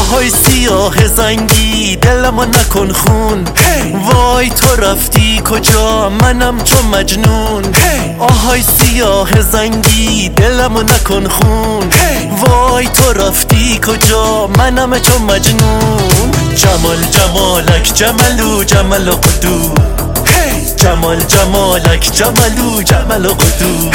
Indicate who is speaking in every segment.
Speaker 1: آهای سیاه زنگی دلمو نکن خون، وای تو رفتی کجا منم چو مجنون. آهای سیاه زنگی دلمو نکن خون، وای تو رفتی کجا منم چو مجنون. جمال جمالک جملو جمل و قدو، جمال جمالک جملو جمل و قدو.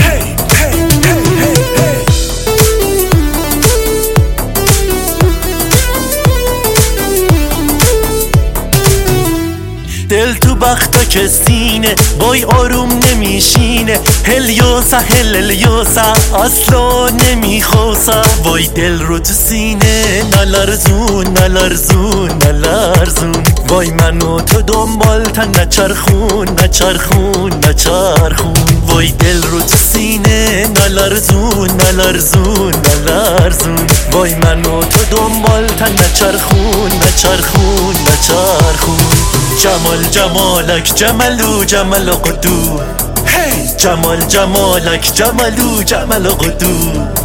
Speaker 1: دل تو بختا که سینه وای آروم نمیشینه، هلیوسا هلیوسا اصلا نمیخوسا. وای دل رو تو سینه نلرزون نلرزون نلرزون، وای منو تو دنبال تا نچرخون نچرخون نچرخون. وای دل رو تو سینه نلرزون نلرزون نلرزون، وای منو تو دنبال تا نچرخون نچرخون نچرخون. جمال جمالک جملو جمل و قدو، جمال جمالک جملو جمل و قدو.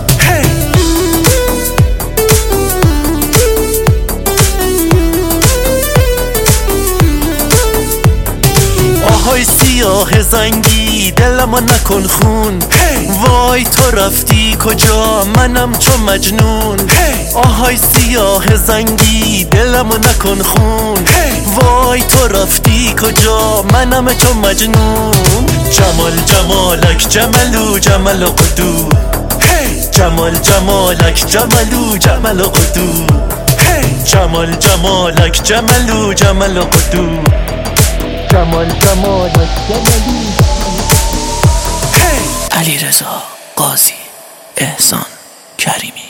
Speaker 1: آهای سیاه زنگی دلمو نکن خون، وای تو رفتی کجا منم چو مجنون. آهای سیاه زنگی دلمو نکن خون، وای تو رفتی کجا منم چو مجنون. جمال جمالک جملو جمل و قدو، جمال جمالک جملو جمل و قدو. جمال جمالک جملو جمل و قدو، جمال جمالک جملو.
Speaker 2: علیرضا قاضی، احسان کریمی.